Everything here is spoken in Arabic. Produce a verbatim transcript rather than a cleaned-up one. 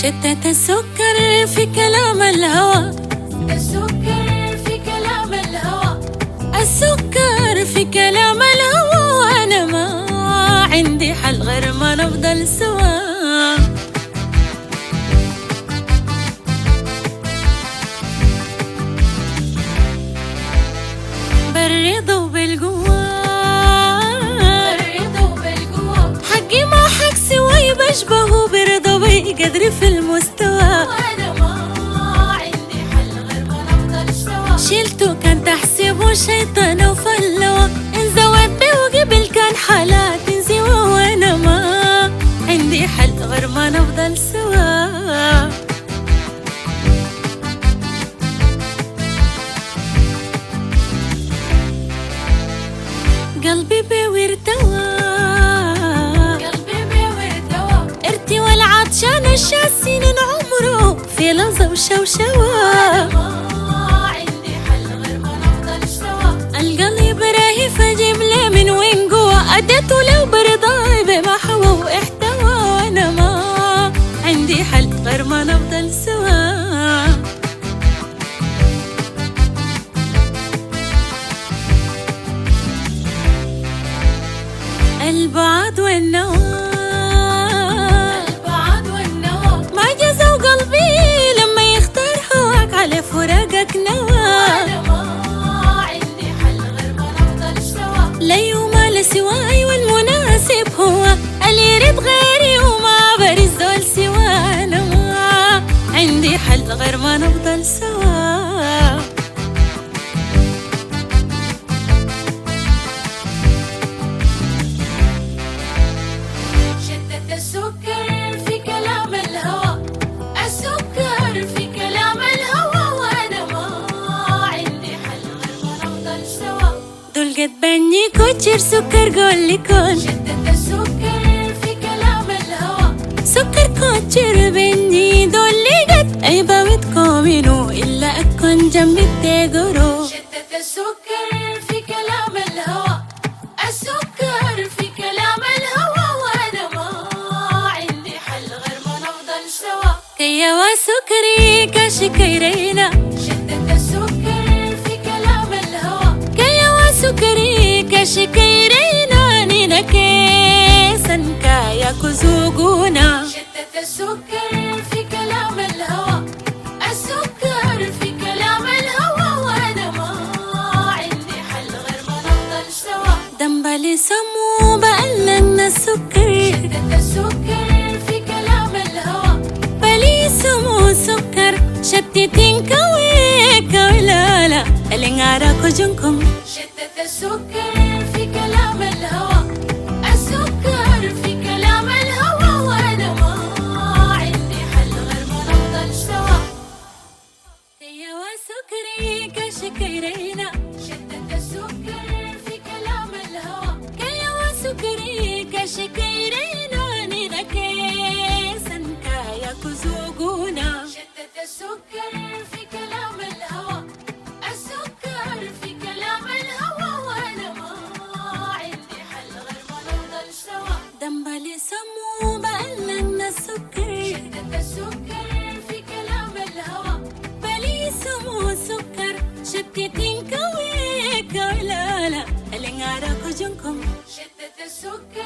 شتت السكر في كلام الهوى، السكر في كلام الهوى، السكر في كلام الهوى، وأنا ما عندي حل غير ما نفضل سوا. بالرضا وبالقوة، بالرضا وبالقوة، حقي ما حق سواي بشبهه برضا بقدري في المستوى. وأنا ما عندي حل غير ما نفضل سوا. شيلته كان تحسبه شيطان وفلوى، إن زود بي وقبل كان حالات سوا، وأنا ما عندي حل غير ما نفضل سوا. قلبي بيرتوى، قلبي بيرتوى، ارتوى العطشان الشاسين عمره في لظى وشوشوى. ما عندي حل غير ما نفضل سوا. القلب راهي فجملة من وين جوا، أديته لو برضاي بما حوى واحتوى، وأنا ما عندي حل غير ما نفضل سوا. البعد والنوى، البعد والنوى، ما جزوا قلبي لما يختار هواك على فراقك نوى. وأنا ما عندي حل غير ما نفضل سوا. لا يوم لا سواي والمناسب هو اللي يريد غيري وما بري الزول سوا. أنا ما عندي حل غير ما نفضل سوا. شتت السكر في كلام الهوى، السكر في كلام الهوى، وأنا ما عندي حل غير ما نفضل سوا. دول قد بني كوتشر سكر قول لي كون، شتت السكر في كلام الهوى، سكر كوتشر بني دول لي قد أي بوتكم منو إلا أكون جنبي بتقرو. شتت السكر في كلام الهوى، السكر في كلام الهوى، وأنا ما عندي حل غير ما نفضل سوا. كيوا سكري كشكيرينا، شتت السكر في كلام الهوى، كيوا سكري كشكيرينا، نينا كيسن كايا كزوقونا. شتت السكر في كلام الهوى، السكر في كلام الهوى، وأنا ما عندي حل غير ما نفضل سوا. دنبالي سمو بقلنا السكر، شتت السكر في كلام الهوى، بالي سمو سكر شتتين كويكا ولا لا الانغارا كجنكم. شتت السكر في كلام الهوى، السكر في كلام الهوى، وأنا ما عندي حل غير ما نفضل سوا. كيوا سكري كشكيرينا، شتت السكر في كلام الهوى، كيوا سكري كشكيرينا، نينا كيسن كايا كزوقونا. شتت السكر في كلام الهوى، السكر في كلام الهوى، وأنا ما عندي حل غير ما نفضل سوا. دنبالي سمو بقلنا السكر، شتت السكر في كلام الهوى، بالي سمو سكر شتتين كويكا ولا لا الانغارا كجنكم. شتت السكر